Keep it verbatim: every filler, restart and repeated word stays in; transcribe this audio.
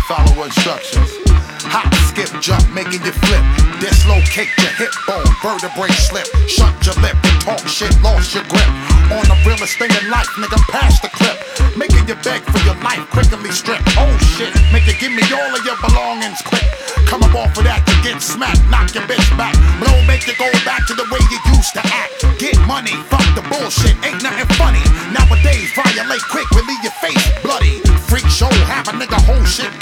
follow instructions. Hop, skip, jump, making you flip. Dislocate your hip bone, vertebrae slip. Shut your lip and talk shit, lost your grip. On the realest thing in life, nigga, pass the clip. Making you beg for your life, quickly strip. Oh shit, make you give me all of your belongings quick. Come up off of that, you get smacked, knock your bitch back. Blow, make you go back to the way you used to act. Get money, fuck the bullshit, ain't nothing funny. Nowadays, violate quick, we leave your face bloody. Freak show, have a nigga whole shit